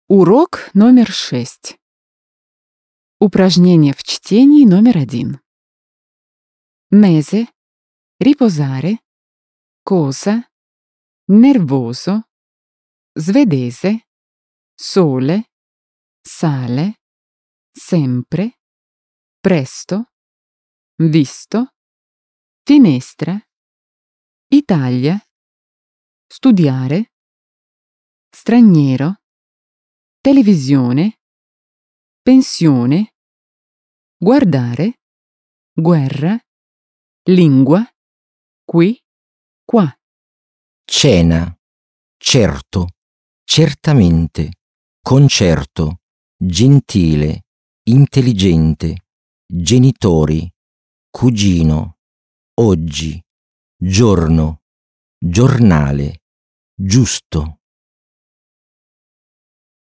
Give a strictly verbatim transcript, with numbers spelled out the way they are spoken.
Урок номер шесть. Упражнение в чтении номер один. Mese, riposare, cosa, nervoso, svedese, sole, sale, sempre, presto, visto, finestra, Italia, studiare, straniero, televisione, pensione, guardare, guerra, lingua, qui, qua. Cena, certo, certamente, concerto, gentile, intelligente, genitori, cugino, oggi, giorno, giornale, giusto.